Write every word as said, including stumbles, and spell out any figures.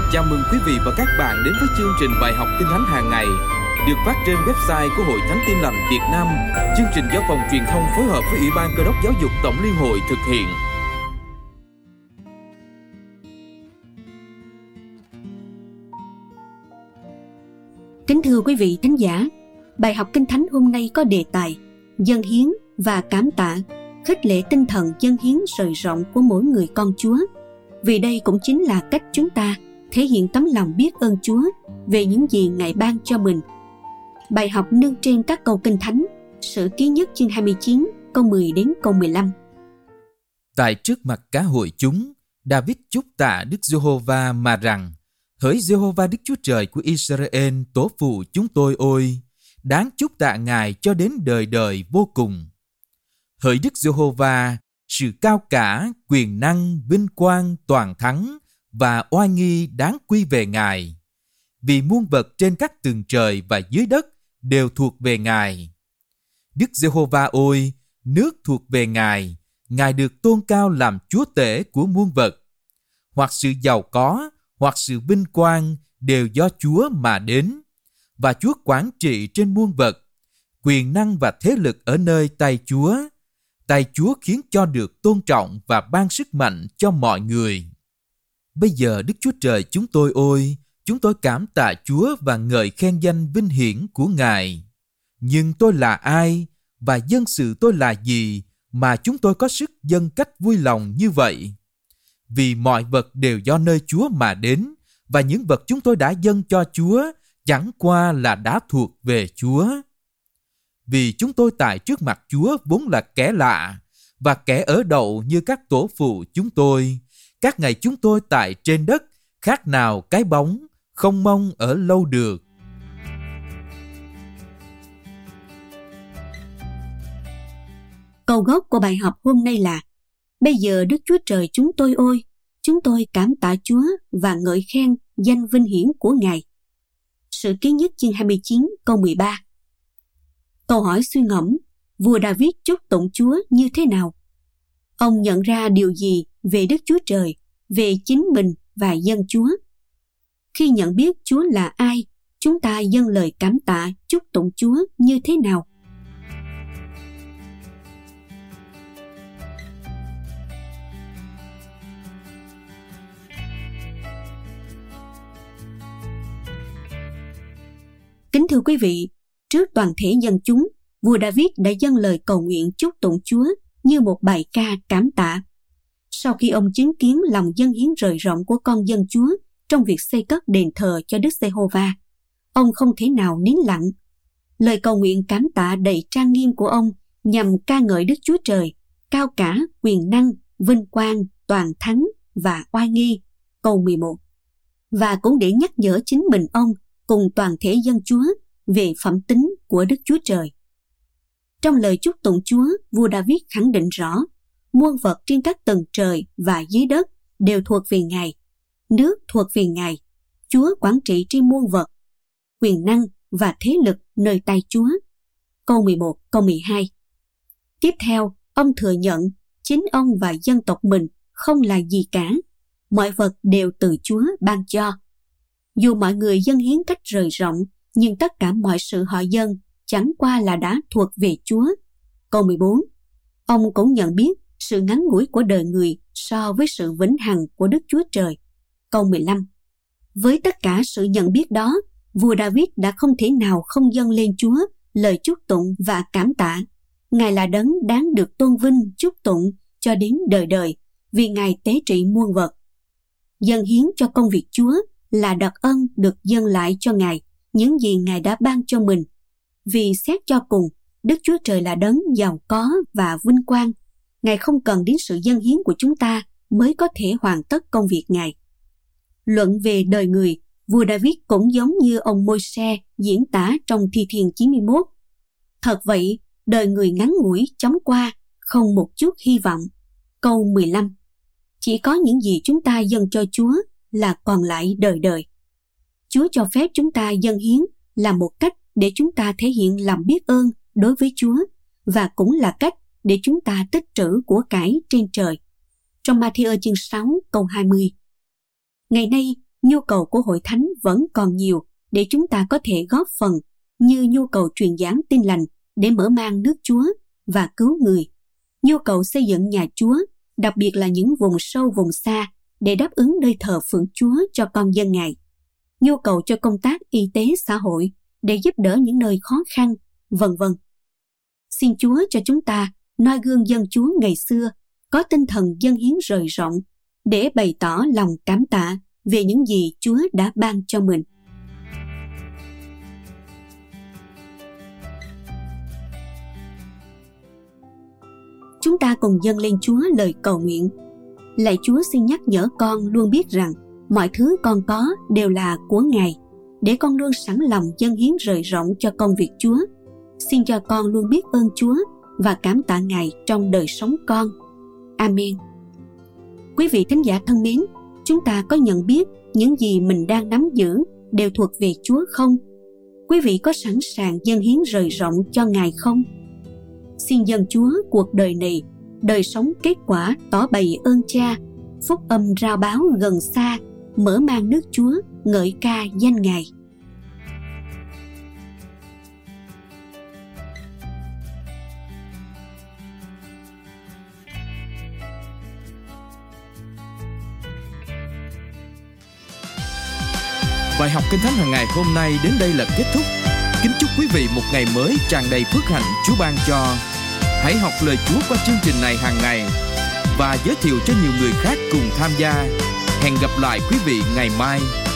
Chào mừng quý vị và các bạn đến với chương trình bài học Kinh Thánh hàng ngày được phát trên website của Hội Thánh Tin Lành Việt Nam. Chương trình do Phòng Truyền thông phối hợp với Ủy ban Cơ đốc Giáo dục Tổng Liên hội thực hiện. Kính thưa quý vị thính giả, bài học Kinh Thánh hôm nay có đề tài dâng hiến và cảm tạ, khích lệ tinh thần dâng hiến rời rộng của mỗi người con Chúa. Vì đây cũng chính là cách chúng ta thể hiện tấm lòng biết ơn Chúa về những gì Ngài ban cho mình. Bài học nương trên các câu Kinh Thánh, Sử Ký Nhất chương hai mươi chín, câu mười đến câu mười lăm. Tại trước mặt cả hội chúng, David chúc tạ Đức Giê-hô-va mà rằng: Hỡi Giê-hô-va Đức Chúa Trời của Israel, tổ phụ chúng tôi ôi, đáng chúc tạ Ngài cho đến đời đời vô cùng. Hỡi Đức Giê-hô-va, sự cao cả, quyền năng, vinh quang, toàn thắng và oai nghi đáng quy về Ngài. Vì muôn vật trên các tầng trời và dưới đất đều thuộc về Ngài. Đức Giê-hô-va ôi, nước thuộc về Ngài, Ngài được tôn cao làm Chúa tể của muôn vật. Hoặc sự giàu có, hoặc sự vinh quang đều do Chúa mà đến, và Chúa quản trị trên muôn vật. Quyền năng và thế lực ở nơi tay Chúa. Tay Chúa khiến cho được tôn trọng và ban sức mạnh cho mọi người. Bây giờ Đức Chúa Trời chúng tôi ôi, chúng tôi cảm tạ Chúa và ngợi khen danh vinh hiển của Ngài. Nhưng tôi là ai và dân sự tôi là gì mà chúng tôi có sức dâng cách vui lòng như vậy? Vì mọi vật đều do nơi Chúa mà đến, và những vật chúng tôi đã dâng cho Chúa chẳng qua là đã thuộc về Chúa. Vì chúng tôi tại trước mặt Chúa vốn là kẻ lạ và kẻ ở đậu như các tổ phụ chúng tôi. Các ngày chúng tôi tại trên đất khác nào cái bóng, không mong ở lâu được. Câu gốc của bài học hôm nay là: Bây giờ Đức Chúa Trời chúng tôi ôi, chúng tôi cảm tạ Chúa và ngợi khen danh vinh hiển của Ngài. Sử Ký Nhất chương hai mươi chín, câu mười ba. Câu hỏi suy ngẫm: vua David chúc tụng Chúa như thế nào? Ông nhận ra điều gì về Đức Chúa Trời, về chính mình và dân Chúa? Khi nhận biết Chúa là ai, chúng ta dâng lời cảm tạ chúc tụng Chúa như thế nào? Kính thưa quý vị, trước toàn thể dân chúng, vua David đã dâng lời cầu nguyện chúc tụng Chúa như một bài ca cảm tạ. Sau khi ông chứng kiến lòng dâng hiến rời rộng của con dân Chúa trong việc xây cất đền thờ cho Đức Giê-hô-va, ông không thể nào nín lặng. Lời cầu nguyện cảm tạ đầy trang nghiêm của ông nhằm ca ngợi Đức Chúa Trời, cao cả, quyền năng, vinh quang, toàn thắng và oai nghi, câu mười một. Và cũng để nhắc nhở chính mình ông cùng toàn thể dân Chúa về phẩm tính của Đức Chúa Trời. Trong lời chúc tụng Chúa, vua David khẳng định rõ, muôn vật trên các tầng trời và dưới đất đều thuộc về Ngài. Nước thuộc về Ngài. Chúa quản trị trên muôn vật. Quyền năng và thế lực nơi tay Chúa. Câu mười một, câu mười hai. Tiếp theo, ông thừa nhận chính ông và dân tộc mình không là gì cả. Mọi vật đều từ Chúa ban cho. Dù mọi người dâng hiến cách rời rộng, nhưng tất cả mọi sự họ dâng chẳng qua là đã thuộc về Chúa. Câu mười bốn. Ông cũng nhận biết sự ngắn ngủi của đời người so với sự vĩnh hằng của Đức Chúa Trời. Câu mười lăm. Với tất cả sự nhận biết đó, vua David đã không thể nào không dâng lên Chúa lời chúc tụng và cảm tạ. Ngài là đấng đáng được tôn vinh chúc tụng cho đến đời đời, vì Ngài tế trị muôn vật. Dâng hiến cho công việc Chúa là đặc ân được dâng lại cho Ngài những gì Ngài đã ban cho mình. Vì xét cho cùng, Đức Chúa Trời là đấng giàu có và vinh quang. Ngài không cần đến sự dâng hiến của chúng ta mới có thể hoàn tất công việc Ngài. Luận về đời người, vua David cũng giống như ông Môi-se diễn tả trong Thi Thiên chín mươi mốt. Thật vậy, đời người ngắn ngủi chóng qua, không một chút hy vọng. Câu mười lăm. Chỉ có những gì chúng ta dâng cho Chúa là còn lại đời đời. Chúa cho phép chúng ta dâng hiến là một cách để chúng ta thể hiện lòng biết ơn đối với Chúa, và cũng là cách để chúng ta tích trữ của cải trên trời. Trong Ma-thi-ơ chương sáu câu hai mươi. Ngày nay, Nhu cầu của hội thánh vẫn còn nhiều để chúng ta có thể góp phần, như nhu cầu truyền giảng tin lành để mở mang nước Chúa và cứu người, nhu cầu xây dựng nhà Chúa, đặc biệt là những vùng sâu vùng xa để đáp ứng nơi thờ phượng Chúa cho con dân Ngài, nhu cầu cho công tác y tế xã hội để giúp đỡ những nơi khó khăn, vân vân. Xin Chúa cho chúng ta noi gương dân Chúa ngày xưa, có tinh thần dâng hiến rời rộng để bày tỏ lòng cảm tạ về những gì Chúa đã ban cho mình. Chúng ta cùng dâng lên Chúa lời cầu nguyện. Lạy Chúa, xin nhắc nhở con luôn biết rằng mọi thứ con có đều là của Ngài, để con luôn sẵn lòng dâng hiến rời rộng cho công việc Chúa. Xin cho con luôn biết ơn Chúa và cảm tạ Ngài trong đời sống con. Amen. Quý vị thính giả thân mến, chúng ta có nhận biết những gì mình đang nắm giữ đều thuộc về Chúa không? Quý vị có sẵn sàng dâng hiến rời rộng cho Ngài không? Xin dâng Chúa cuộc đời này, đời sống kết quả tỏ bày ơn Cha, phúc âm rao báo gần xa, mở mang nước Chúa, ngợi ca danh Ngài. Bài học Kinh Thánh hàng ngày hôm nay đến đây là kết thúc. Kính chúc quý vị một ngày mới tràn đầy phước hạnh Chúa ban cho. Hãy học lời Chúa qua chương trình này hàng ngày và giới thiệu cho nhiều người khác cùng tham gia. Hẹn gặp lại quý vị ngày mai.